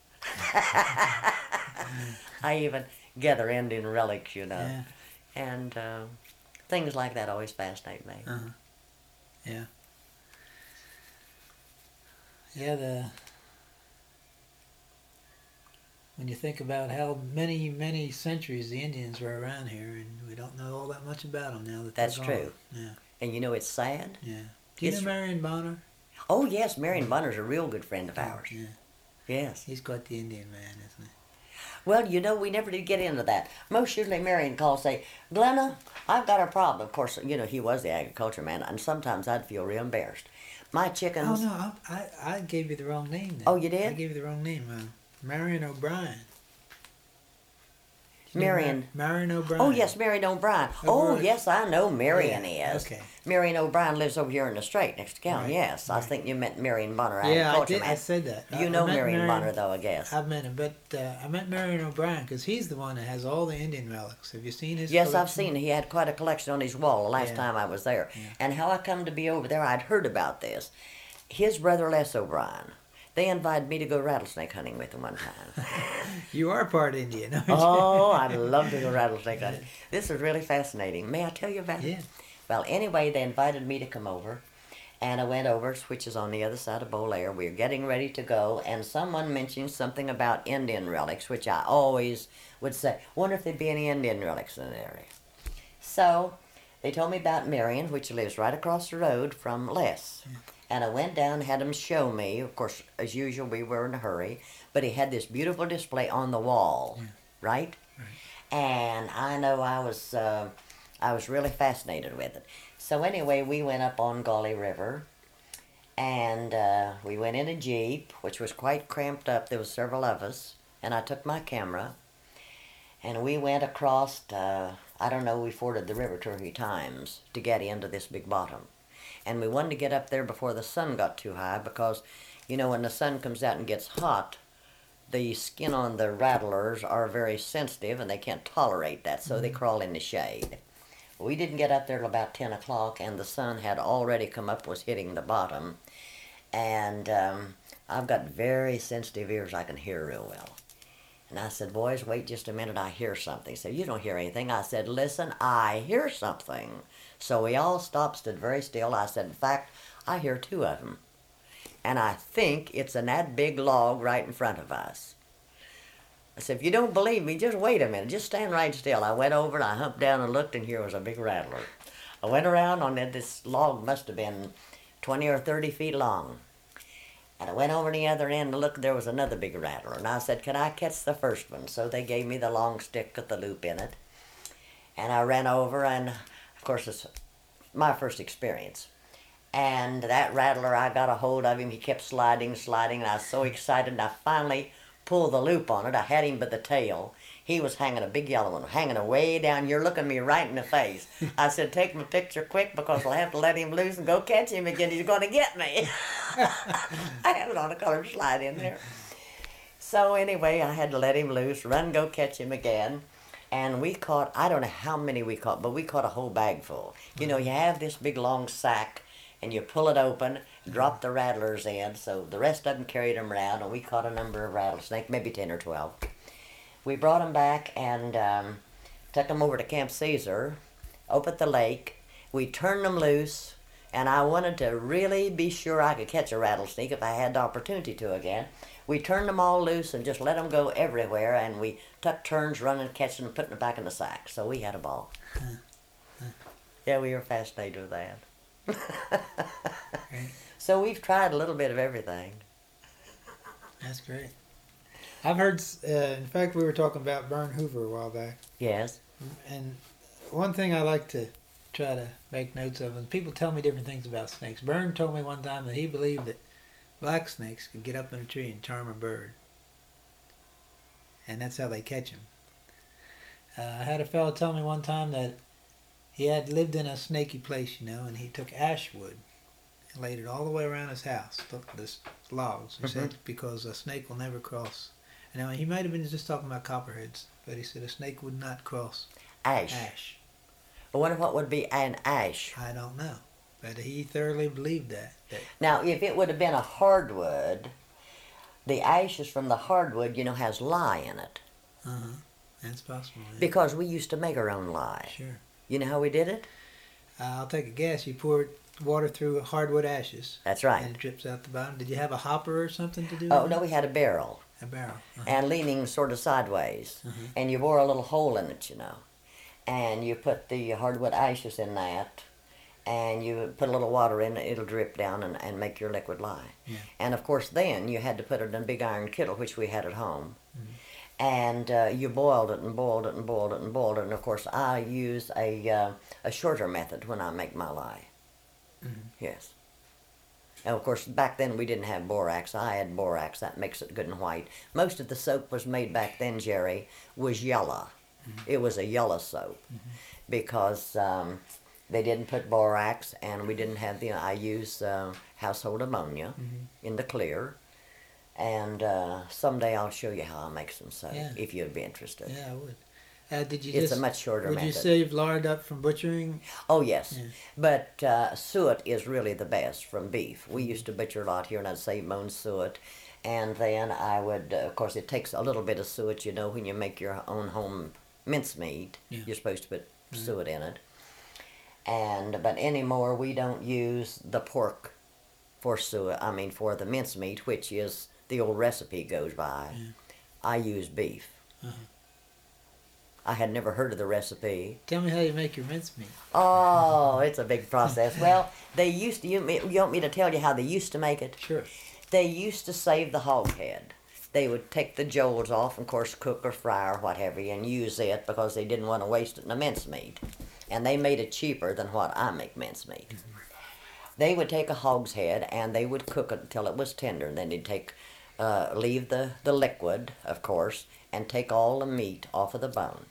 Speaker 1: I even gather Indian relics, you know.
Speaker 2: Yeah.
Speaker 1: And uh, things like that always fascinate me.
Speaker 2: Uh-huh. Yeah. Yeah, the when you think about how many, many centuries the Indians were around here, and we don't know all that much about them now that they're
Speaker 1: That's
Speaker 2: gone.
Speaker 1: true.
Speaker 2: Yeah,
Speaker 1: And you know, it's sad.
Speaker 2: yeah. Do you
Speaker 1: It's-
Speaker 2: know Marion Bonner?
Speaker 1: Oh, yes, Marion Bunner's a real good friend of ours.
Speaker 2: Yeah,
Speaker 1: Yes.
Speaker 2: he's quite the Indian man, isn't he?
Speaker 1: Well, you know, we never did get into that. Most usually Marion calls, say, Glenna, I've got a problem. Of course, you know, he was the agriculture man, and sometimes I'd feel real embarrassed. My chickens...
Speaker 2: Oh no, I, I I gave you the wrong name. Then.
Speaker 1: Oh, you did?
Speaker 2: I gave you the wrong name. Uh, Marion O'Brien. You know
Speaker 1: Marion.
Speaker 2: Mar- Marion O'Brien.
Speaker 1: Oh, yes, Marion O'Brien.
Speaker 2: Over
Speaker 1: Oh,
Speaker 2: at-
Speaker 1: yes, I know Marion
Speaker 2: Yeah,
Speaker 1: is.
Speaker 2: okay.
Speaker 1: Marion O'Brien lives over here in the Strait next to county,
Speaker 2: Right,
Speaker 1: yes. I
Speaker 2: right.
Speaker 1: think you meant Marion Bonner,
Speaker 2: Yeah, I
Speaker 1: agriculture
Speaker 2: did.
Speaker 1: man.
Speaker 2: I said that. I-
Speaker 1: You
Speaker 2: I
Speaker 1: know
Speaker 2: meant
Speaker 1: Marion
Speaker 2: Marion-
Speaker 1: Bonner, though, I guess.
Speaker 2: I've met him, but uh, I met Marion O'Brien because he's the one that has all the Indian relics. Have you seen his?
Speaker 1: Yes, I've
Speaker 2: collection?
Speaker 1: seen he had quite a collection on his wall the last
Speaker 2: Yeah.
Speaker 1: time I was there.
Speaker 2: Yeah.
Speaker 1: And how I come to be over there, I'd heard about this. His brother Les O'Brien, they invited me to go rattlesnake hunting with them one time.
Speaker 2: You are part Indian, aren't you?
Speaker 1: Oh, I'd love to go rattlesnake hunting. This is really fascinating. May I tell you about it?
Speaker 2: Yeah.
Speaker 1: Well, anyway, they invited me to come over. And I went over, which is on the other side of Bolaire. We were getting ready to go, and someone mentioned something about Indian relics, which I always would say, wonder if there'd be any Indian relics in the area. So they told me about Marion, which lives right across the road from Les.
Speaker 2: Yeah.
Speaker 1: And I went down, had him show me. Of course, as usual, we were in a hurry. But he had this beautiful display on the wall,
Speaker 2: Yeah.
Speaker 1: right?
Speaker 2: Right.
Speaker 1: And I know I was, uh, I was really fascinated with it. So anyway, we went up on Gauley River, and uh, we went in a Jeep, which was quite cramped up. There was several of us, and I took my camera, and we went across, uh, I don't know, we forded the river two or three times to get into this big bottom. And we wanted to get up there before the sun got too high because, you know, when the sun comes out and gets hot, the skin on the rattlers are very sensitive and they can't tolerate that, so they crawl in the shade. We didn't get up there till about ten o'clock, and the sun had already come up, was hitting the bottom. And um, I've got very sensitive ears, I can hear real well. And I said, boys, wait just a minute, I hear something. He said, you don't hear anything. I said, listen, I hear something. So we all stopped, stood very still. I said, in fact, I hear two of them. And I think it's in that big log right in front of us. I said, if you don't believe me, just wait a minute. Just stand right still. I went over and I humped down and looked, and here was a big rattler. I went around on it. This log must have been twenty or thirty feet long. And I went over to the other end and looked, there was another big rattler. And I said, can I catch the first one? So they gave me the long stick with the loop in it. And I ran over, and of course it's my first experience. And that rattler, I got a hold of him. He kept sliding, sliding, and I was so excited. And I finally pulled the loop on it. I had him by the tail. He was hanging, a big yellow one, hanging away down. You're looking me right in the face. I said, take my picture quick, because I'll have to let him loose and go catch him again. He's going to get me. I had it on a colored slide in there. So anyway, I had to let him loose, run, go catch him again. And we caught, I don't know how many we caught, but we caught a whole bag full. You know, you have this big long sack, and you pull it open, drop the rattlers in, so the rest of them carried them around, and we caught a number of rattlesnakes, maybe ten or twelve. We brought them back and um, took them over to Camp Caesar, up at the lake. We turned them loose, and I wanted to really be sure I could catch a rattlesnake if I had the opportunity to again. We turned them all loose and just let them go everywhere, and we took turns running, catching them, putting them back in the sack. So we had a ball.
Speaker 2: Huh. Huh.
Speaker 1: Yeah, we were fascinated with that.
Speaker 2: Great.
Speaker 1: So we've tried a little bit of everything.
Speaker 2: That's great. I've heard, uh, in fact, we were talking about Vern Hoover a while back.
Speaker 1: Yes.
Speaker 2: And one thing I like to try to make notes of, and people tell me different things about snakes. Vern told me one time that he believed that black snakes could get up in a tree and charm a bird. And that's how they catch them. Uh, I had a fellow tell me one time that he had lived in a snaky place, you know, and he took ash wood and laid it all the way around his house, took the logs. He said, because a snake will never cross. Now, he might have been just talking about copperheads, but he said a snake would not cross
Speaker 1: Ash.
Speaker 2: ash.
Speaker 1: I wonder what would be an ash.
Speaker 2: I don't know, but he thoroughly believed that. that
Speaker 1: Now, if it would have been a hardwood, the ashes from the hardwood, you know, has lye in it.
Speaker 2: uh-huh, that's possible. Yeah.
Speaker 1: Because we used to make our own lye.
Speaker 2: Sure.
Speaker 1: You know how we did it?
Speaker 2: Uh, I'll take a guess. You pour water through hardwood ashes.
Speaker 1: That's right.
Speaker 2: And it drips out the bottom. Did you have a hopper or something to do
Speaker 1: Oh,
Speaker 2: with
Speaker 1: no,
Speaker 2: it?
Speaker 1: we had a barrel.
Speaker 2: A barrel. Uh-huh.
Speaker 1: And leaning sort of sideways.
Speaker 2: Uh-huh.
Speaker 1: And you bore a little hole in it, you know. And you put the hardwood ashes in that, and you put a little water in it, it'll drip down and, and make your liquid lye.
Speaker 2: Yeah.
Speaker 1: And of course then you had to put it in a big iron kettle, which we had at home.
Speaker 2: Mhm.
Speaker 1: And uh, you boiled it and boiled it and boiled it and boiled it. And of course I use a, uh, a shorter method when I make my lye.
Speaker 2: Mhm.
Speaker 1: Yes. And of course, back then we didn't have borax. I had borax. That makes it good and white. Most of the soap was made back then, Jerry, was yellow. Mm-hmm. It was a yellow soap mm-hmm. because um, they didn't put borax, and we didn't have the. I use uh, household ammonia mm-hmm. in the clear, and uh, someday I'll show you how I make some soap
Speaker 2: Yeah.
Speaker 1: if you'd be interested.
Speaker 2: Yeah, I would. Uh, did you
Speaker 1: It's
Speaker 2: just,
Speaker 1: a much shorter
Speaker 2: would
Speaker 1: method.
Speaker 2: you save lard up from butchering?
Speaker 1: Oh, yes.
Speaker 2: Yeah.
Speaker 1: But uh, suet is really the best from beef. We used to butcher a lot here, and I'd save my own suet. And then I would, uh, of course, it takes a little bit of suet, you know, when you make your own home mincemeat.
Speaker 2: Yeah.
Speaker 1: You're supposed to put
Speaker 2: Mm-hmm.
Speaker 1: suet in it. And But anymore, we don't use the pork for suet, I mean, for the mincemeat, which is the old recipe goes by.
Speaker 2: Yeah.
Speaker 1: I use beef.
Speaker 2: Uh-huh.
Speaker 1: I had never heard of the recipe.
Speaker 2: Tell me how you make your mincemeat.
Speaker 1: Oh, it's a big process. Well, they used to, you, you want me to tell you how they used to make it?
Speaker 2: Sure.
Speaker 1: They used to save the hog head. They would take the jowls off, and of course cook or fry or whatever, and use it because they didn't want to waste it in a mincemeat. And they made it cheaper than what I make mincemeat. Mm-hmm. They would take a hog's head and they would cook it until it was tender. And then they'd take, uh, leave the, the liquid, of course, and take all the meat off of the bone.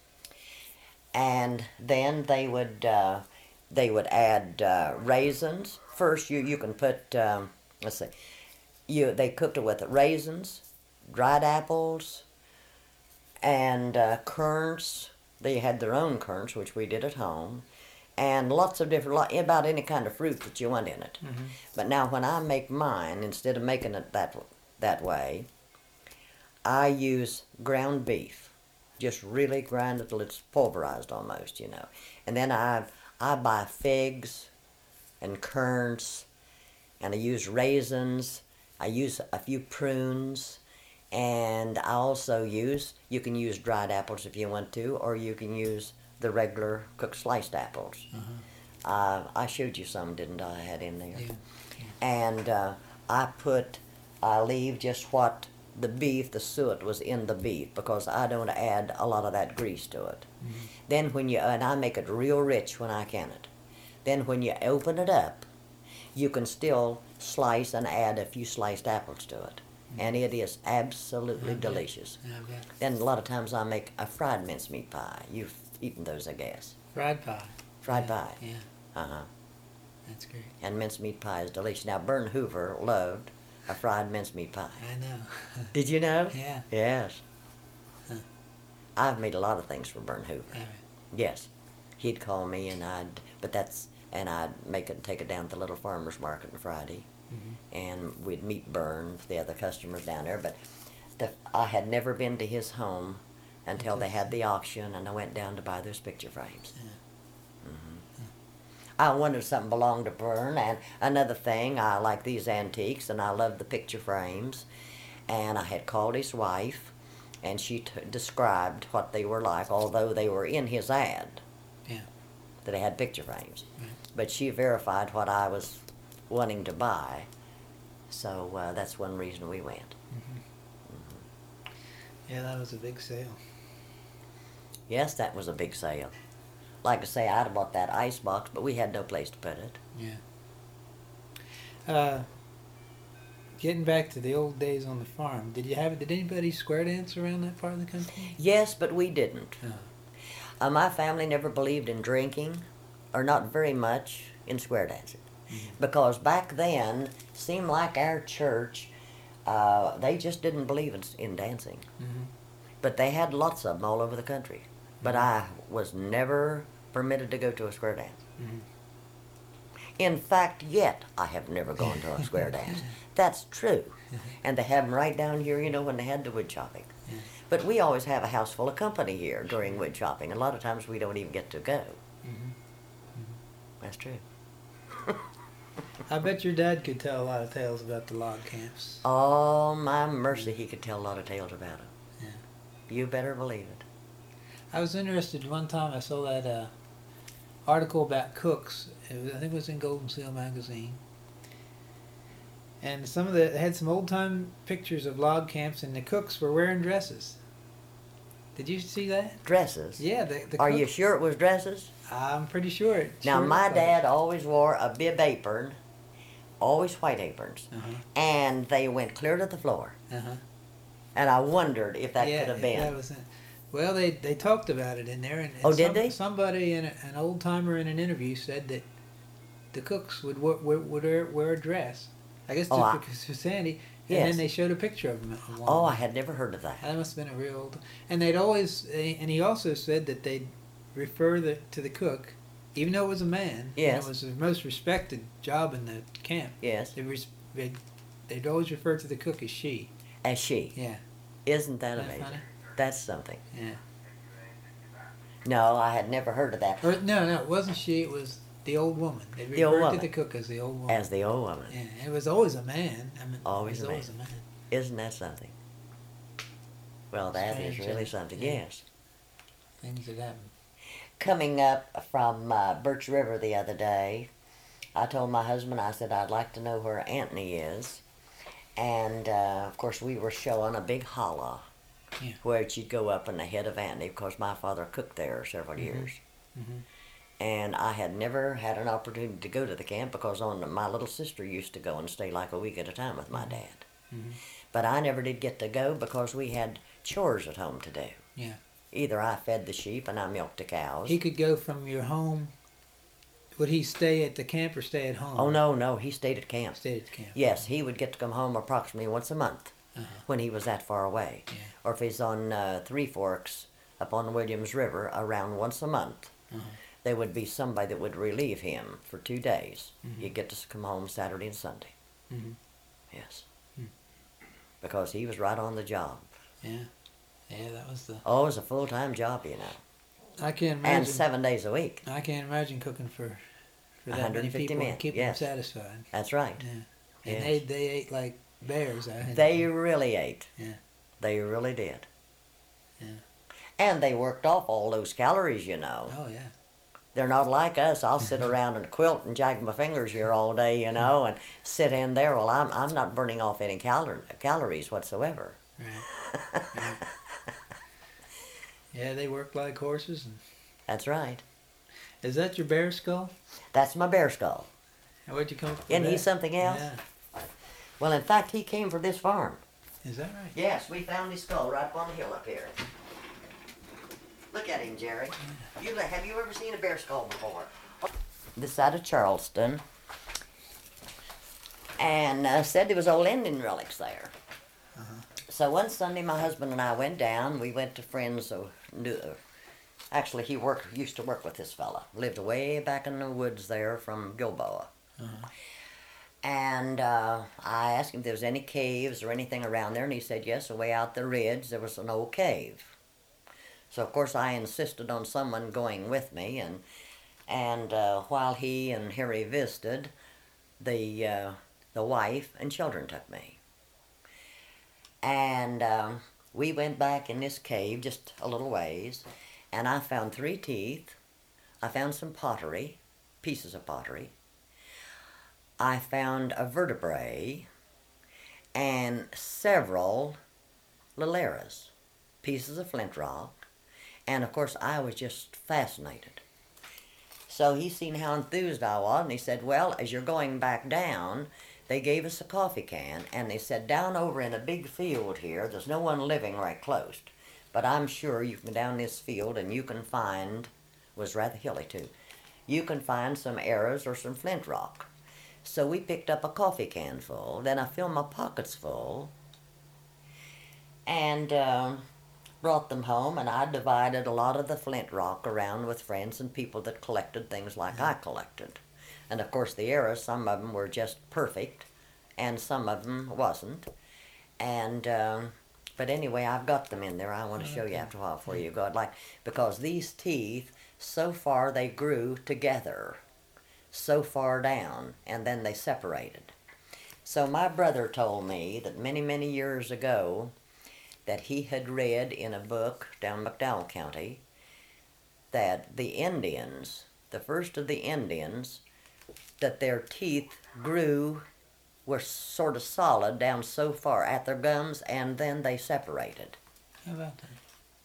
Speaker 1: And then they would uh, they would add uh, raisins. First, you you can put um, let's see, you they cooked it with raisins, dried apples, and uh, currants. They had their own currants, which we did at home, and lots of different about any kind of fruit that you want in it.
Speaker 2: Mm-hmm.
Speaker 1: But now, when I make mine, instead of making it that that way, I use ground beef, just really grind it till it's pulverized almost, you know. And then I I buy figs and currants, and I use raisins. I use a few prunes, and I also use, you can use dried apples if you want to, or you can use the regular cooked sliced apples.
Speaker 2: Uh-huh.
Speaker 1: Uh, I showed you some, didn't I? I had in there.
Speaker 2: Yeah.
Speaker 1: And uh, I put, I leave just what the beef, the suet was in the beef, because I don't add a lot of that grease to it.
Speaker 2: Mm-hmm.
Speaker 1: Then when you, and I make it real rich when I can it. Then when you open it up, you can still slice and add a few sliced apples to it. Mm-hmm. And it is absolutely
Speaker 2: I bet.
Speaker 1: delicious.
Speaker 2: I bet.
Speaker 1: Then a lot of times I make a fried mincemeat pie. You've eaten those, I guess.
Speaker 2: Fried pie.
Speaker 1: Fried
Speaker 2: Yeah,
Speaker 1: pie.
Speaker 2: Yeah,
Speaker 1: Uh-huh.
Speaker 2: that's great.
Speaker 1: And mincemeat pie is delicious. Now, Bern Hoover loved a fried mincemeat pie.
Speaker 2: I know.
Speaker 1: Did you know?
Speaker 2: Yeah.
Speaker 1: Yes.
Speaker 2: Huh.
Speaker 1: I've made a lot of things for Bern Hoover.
Speaker 2: All right.
Speaker 1: Yes. He'd call me and I'd, but that's, and I'd make it, take it down to the little farmer's market on Friday.
Speaker 2: Mm-hmm.
Speaker 1: And we'd meet Bern, the other customers down there. But the, I had never been to his home until they had the auction, and I went down to buy those picture frames.
Speaker 2: Yeah.
Speaker 1: I wondered if something belonged to Bern. And another thing, I like these antiques, and I love the picture frames. And I had called his wife, and she t- described what they were like, although they were in his ad.
Speaker 2: Yeah.
Speaker 1: That they had picture frames.
Speaker 2: Right.
Speaker 1: But she verified what I was wanting to buy. So uh, that's one reason we went.
Speaker 2: Mm-hmm. Yeah, that was a big sale.
Speaker 1: Yes, that was a big sale. Like I say, I'd have bought that ice box, but we had no place to put it.
Speaker 2: Yeah. Uh, getting back to the old days on the farm, did you have? Did anybody square dance around that part of the country?
Speaker 1: Yes, but we didn't.
Speaker 2: Oh.
Speaker 1: Uh, my family never believed in drinking, or not very much in square dancing.
Speaker 2: Mm-hmm.
Speaker 1: Because back then, seemed like our church, uh, they just didn't believe in, in dancing.
Speaker 2: Mm-hmm.
Speaker 1: But they had lots of them all over the country. But I was never permitted to go to a square dance.
Speaker 2: Mm-hmm.
Speaker 1: In fact, yet I have never gone to a square dance. That's true. And they have them right down here, you know, when they had the wood chopping.
Speaker 2: Yeah.
Speaker 1: But we always have a house full of company here during wood chopping. A lot of times we don't even get to go.
Speaker 2: Mm-hmm.
Speaker 1: That's true.
Speaker 2: I bet your dad could tell a lot of tales about the log camps.
Speaker 1: Oh, my mercy, he could tell a lot of tales about it.
Speaker 2: Yeah.
Speaker 1: You better believe it.
Speaker 2: I was interested one time. I saw that uh, article about cooks. It was, I think it was in Golden Seal magazine. And some of the they had some old time pictures of log camps, and the cooks were wearing dresses. Did you see that?
Speaker 1: Dresses?
Speaker 2: Yeah. The, the
Speaker 1: Are
Speaker 2: cook-
Speaker 1: you sure it was dresses?
Speaker 2: I'm pretty sure it.
Speaker 1: Now,
Speaker 2: sure
Speaker 1: my
Speaker 2: looked like
Speaker 1: dad always wore a bib apron, always white aprons,
Speaker 2: it. Uh-huh.
Speaker 1: and they went clear to the floor.
Speaker 2: Uh-huh.
Speaker 1: And I wondered if that
Speaker 2: yeah,
Speaker 1: could have been.
Speaker 2: That was it. Well, they they talked about it in there, and, and
Speaker 1: Oh, did
Speaker 2: some-
Speaker 1: they?
Speaker 2: Somebody, in a, an old timer in an interview, said that the cooks would wear, would wear, wear a dress. I guess
Speaker 1: Oh,
Speaker 2: just
Speaker 1: I-
Speaker 2: because of Sandy, and
Speaker 1: Yes.
Speaker 2: then they showed a picture of him. At one.
Speaker 1: Oh, I had never heard of that.
Speaker 2: That must have been a real old. And they'd always, and he also said that they'd refer the, to the cook, even though it was a man. and
Speaker 1: Yes.
Speaker 2: it was the most respected job in the camp.
Speaker 1: Yes,
Speaker 2: They res, they'd, they'd always refer to the cook as she.
Speaker 1: as she.
Speaker 2: Yeah.
Speaker 1: Isn't that
Speaker 2: Isn't that
Speaker 1: amazing?
Speaker 2: funny?
Speaker 1: That's something.
Speaker 2: Yeah.
Speaker 1: No, I had never heard of that.
Speaker 2: Or no, no, it wasn't she. It was the old woman. They referred
Speaker 1: The old
Speaker 2: to
Speaker 1: woman.
Speaker 2: the cook as the old woman.
Speaker 1: As the old woman.
Speaker 2: Yeah, it was always a man. I mean,
Speaker 1: Always
Speaker 2: it was
Speaker 1: a
Speaker 2: always a man.
Speaker 1: Isn't that something? Well, that
Speaker 2: Strange,
Speaker 1: is really
Speaker 2: huh?
Speaker 1: something,
Speaker 2: Yeah.
Speaker 1: yes.
Speaker 2: Things that happen.
Speaker 1: Coming up from uh, Birch River the other day, I told my husband, I said, I'd like to know where Anthony is. And, uh, of course, we were showing a big hollow
Speaker 2: Yeah.
Speaker 1: where you'd go up in the head of Anthony, because my father cooked there several
Speaker 2: Mhm.
Speaker 1: years.
Speaker 2: Mm-hmm.
Speaker 1: And I had never had an opportunity to go to the camp because on my little sister used to go and stay like a week at a time with my dad.
Speaker 2: Mm-hmm.
Speaker 1: But I never did get to go because we had chores at home to do.
Speaker 2: Yeah.
Speaker 1: Either I fed the sheep and I milked the cows.
Speaker 2: He could go from your home. Would he stay at the camp or stay at home?
Speaker 1: Oh, no, no, he stayed at camp.
Speaker 2: Stayed at the camp.
Speaker 1: Yes, he would get to come home approximately once a month
Speaker 2: Uh-huh.
Speaker 1: when he was that far away.
Speaker 2: Yeah.
Speaker 1: Or if he's on uh, Three Forks up on the Williams River, around once a month.
Speaker 2: Uh-huh.
Speaker 1: There would be somebody that would relieve him for two days.
Speaker 2: Mhm.
Speaker 1: He'd get to come home Saturday and Sunday.
Speaker 2: Mm-hmm.
Speaker 1: Yes.
Speaker 2: Hmm.
Speaker 1: Because he was right on the job.
Speaker 2: Yeah. Yeah, that was the.
Speaker 1: Oh, it was a full time job, you know,
Speaker 2: I can't
Speaker 1: and
Speaker 2: imagine.
Speaker 1: seven days a week.
Speaker 2: I can't imagine cooking for for that many
Speaker 1: one hundred fifty
Speaker 2: people
Speaker 1: men.
Speaker 2: and keeping
Speaker 1: Yes,
Speaker 2: them satisfied.
Speaker 1: that's right.
Speaker 2: Yeah. And
Speaker 1: Yes.
Speaker 2: they they ate like bears. I had.
Speaker 1: They really ate.
Speaker 2: Yeah.
Speaker 1: They really did.
Speaker 2: Yeah.
Speaker 1: And they worked off all those calories, you know.
Speaker 2: Oh yeah.
Speaker 1: They're not like us. I'll sit around and quilt and jag my fingers here all day, you know, and sit in there. Well, I'm I'm not burning off any calor- calories whatsoever.
Speaker 2: Right. Right. Yeah, they worked like horses. And
Speaker 1: That's right.
Speaker 2: is that your bear skull?
Speaker 1: That's my bear skull.
Speaker 2: And where'd you come up with
Speaker 1: Isn't
Speaker 2: that?
Speaker 1: he something else?
Speaker 2: Yeah.
Speaker 1: Well, in fact, he came for this farm.
Speaker 2: Is that right?
Speaker 1: Yes, we found his skull right up on the hill up here. Look at him, Jerry. You, have you ever seen a bear skull before? This side of Charleston. And uh, said there was old Indian relics there.
Speaker 2: Uh-huh.
Speaker 1: So one Sunday, my husband and I went down. We went to friends who knew. Actually, he worked, used to work with this fella. Lived way back in the woods there from Gilboa.
Speaker 2: Uh-huh.
Speaker 1: And uh, I asked him if there was any caves or anything around there, and he said yes. Away out the ridge, there was an old cave. So of course I insisted on someone going with me, and and uh, while he and Harry visited, the uh, the wife and children took me. And um, we went back in this cave just a little ways, and I found three teeth. I found some pottery, pieces of pottery. I found a vertebrae and several lilleras, pieces of flint rock, and of course I was just fascinated. So he seen how enthused I was, and he said, well, as you're going back down, they gave us a coffee can, and they said, down over in a big field here, there's no one living right close, but I'm sure you can go down this field and you can find, was rather hilly too, you can find some arrows or some flint rock. So we picked up a coffee can full, then I filled my pockets full, and uh, brought them home, and I divided a lot of the flint rock around with friends and people that collected things like I collected. And of course the arrows, some of them were just perfect, and some of them wasn't. And uh, but anyway, I've got them in there. I want to show you after a while for you, God, like because these teeth, so far they grew together, so far down, and then they separated. So my brother told me that many, many years ago that he had read in a book down McDowell County that the Indians, the first of the Indians, that their teeth grew, were sort of solid down so far at their gums, and then they separated.
Speaker 2: How about that?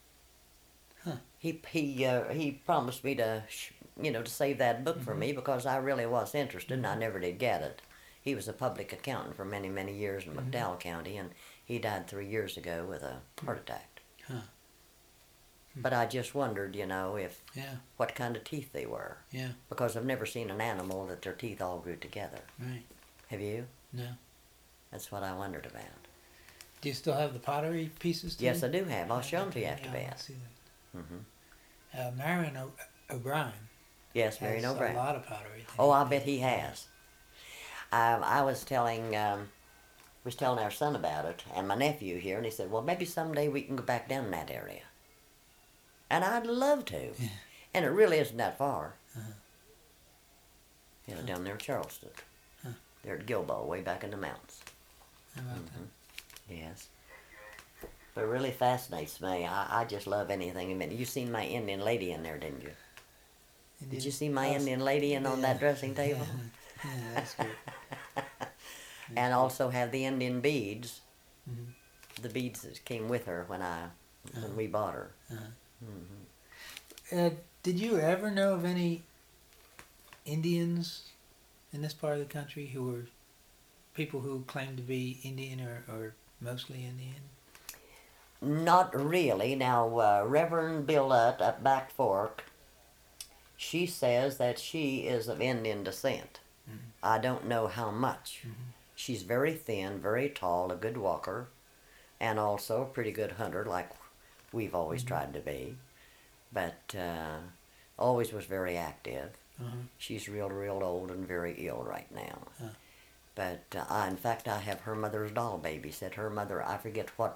Speaker 1: He he uh, he promised me to, sh- you know, to save that book for me because I really was interested, and I never did get it. He was a public accountant for many, many years in McDowell County, and he died three years ago with a heart attack.
Speaker 2: Huh.
Speaker 1: But I just wondered, you know, if
Speaker 2: Yeah.
Speaker 1: what kind of teeth they were,
Speaker 2: Yeah.
Speaker 1: because I've never seen an animal that their teeth all grew together.
Speaker 2: Right.
Speaker 1: Have you?
Speaker 2: No.
Speaker 1: That's what I wondered about.
Speaker 2: Do you still have the pottery pieces? Too?
Speaker 1: Yes, I do have. I'll show them to you
Speaker 2: Yeah,
Speaker 1: after
Speaker 2: I wanna
Speaker 1: bed.
Speaker 2: see that.
Speaker 1: hmm
Speaker 2: Uh, Marion o- O'Brien
Speaker 1: Yes, Marion
Speaker 2: has
Speaker 1: O'Brien.
Speaker 2: a lot of pottery.
Speaker 1: Oh, I bet he has. Um, I was telling, um, was telling our son about it, and my nephew here, and he said, "Well, maybe someday we can go back down in that area." And I'd love to.
Speaker 2: Yeah.
Speaker 1: And it really isn't that far.
Speaker 2: Uh-huh.
Speaker 1: You know, down there in Charleston.
Speaker 2: Huh.
Speaker 1: They're at Gilboa, way back in the mountains.
Speaker 2: How about
Speaker 1: Mhm. Yes. But it really fascinates me. I, I just love anything. I mean, you seen my Indian lady in there, didn't you?
Speaker 2: that?
Speaker 1: Did you see my
Speaker 2: I was-
Speaker 1: Indian lady in on that
Speaker 2: Yeah.
Speaker 1: dressing table?
Speaker 2: Yeah, yeah that's good.
Speaker 1: And also have the Indian beads.
Speaker 2: Mhm.
Speaker 1: The beads that came with her when I when
Speaker 2: Uh-huh.
Speaker 1: we bought her.
Speaker 2: Uh-huh.
Speaker 1: hmm
Speaker 2: Uh, did you ever know of any Indians in this part of the country who were people who claimed to be Indian or, or mostly Indian?
Speaker 1: Not really. Now, uh, Reverend Billette at Back Fork, she says that she is of Indian descent.
Speaker 2: Mhm.
Speaker 1: I don't know how much.
Speaker 2: Mhm.
Speaker 1: She's very thin, very tall, a good walker, and also a pretty good hunter, like we've always
Speaker 2: Mhm.
Speaker 1: tried to be. But uh, always was very active.
Speaker 2: Uh-huh.
Speaker 1: She's real, real old and very ill right now.
Speaker 2: Huh.
Speaker 1: But uh, I, in fact, I have her mother's doll baby. Said her mother, I forget what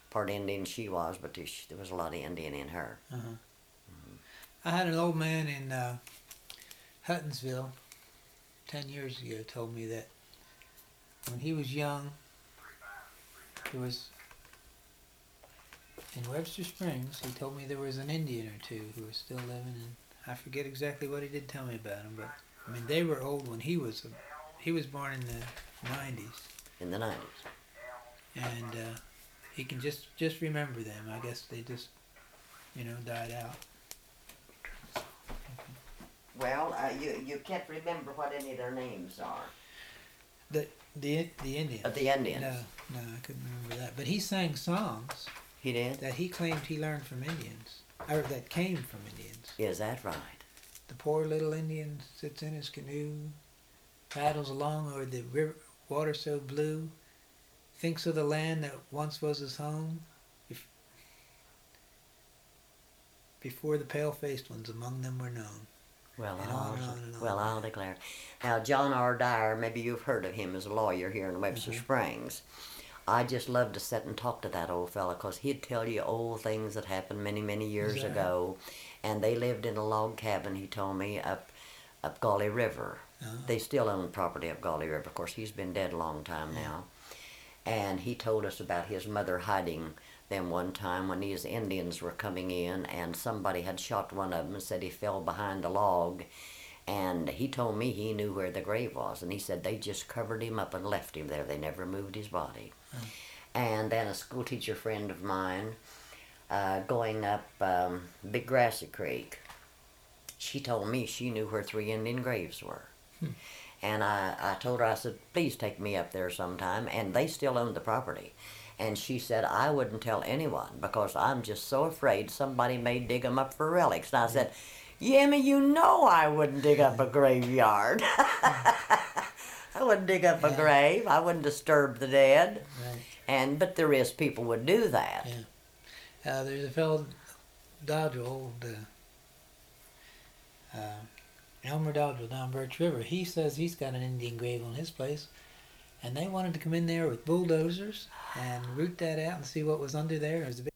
Speaker 1: part Indian she was, but there, there was a lot of Indian in her.
Speaker 2: Uh-huh. I had an old man in uh, Huttonsville ten years ago told me that when he was young, there was, in Webster Springs, he told me there was an Indian or two who was still living, and I forget exactly what he did tell me about them, but I mean, they were old when he was, he was born in the nineties.
Speaker 1: In the nineties.
Speaker 2: And uh, he can just, just remember them. I guess they just, you know, died out.
Speaker 1: Well, uh, you you can't remember what any of their names are.
Speaker 2: The the the Indians.
Speaker 1: Of the Indians.
Speaker 2: No, no, I couldn't remember that. But he sang songs
Speaker 1: He did?
Speaker 2: that he claimed he learned from Indians, or that came from Indians.
Speaker 1: Is that right?
Speaker 2: The poor little Indian sits in his canoe, paddles along over the river, water so blue, thinks of the land that once was his home, bef- before the pale-faced ones among them were known.
Speaker 1: Well,
Speaker 2: And
Speaker 1: I'll,
Speaker 2: on and on and on.
Speaker 1: well, I'll declare. Now, John R. Dyer, maybe you've heard of him as a lawyer here in Webster
Speaker 2: Mhm.
Speaker 1: Springs. I just love to sit and talk to that old fella because he'd tell you old things that happened many, many years
Speaker 2: Is that
Speaker 1: ago. And they lived in a log cabin, he told me, up up Gauley River.
Speaker 2: Oh.
Speaker 1: They still own property up Gauley River. Of course, he's been dead a long time now. And he told us about his mother hiding them one time when these Indians were coming in, and somebody had shot one of them and said he fell behind a log. And he told me he knew where the grave was, and he said they just covered him up and left him there. They never moved his body.
Speaker 2: Hmm.
Speaker 1: And then a school teacher friend of mine, uh, going up um, Big Grassy Creek, she told me she knew where three Indian graves were.
Speaker 2: Hmm.
Speaker 1: And I, I told her, I said, please take me up there sometime. And they still owned the property. And she said, I wouldn't tell anyone because I'm just so afraid somebody may dig them up for relics. And I said, Yemmy, you know I wouldn't dig up a graveyard. I wouldn't dig up a
Speaker 2: Yeah.
Speaker 1: grave. I wouldn't disturb the dead.
Speaker 2: Right.
Speaker 1: And but there is people would do that.
Speaker 2: Yeah. Uh, there's a fellow, Dodgel, old uh, uh, Elmer Dodgel down Birch River. He says he's got an Indian grave on his place, and they wanted to come in there with bulldozers and root that out and see what was under there. There's a big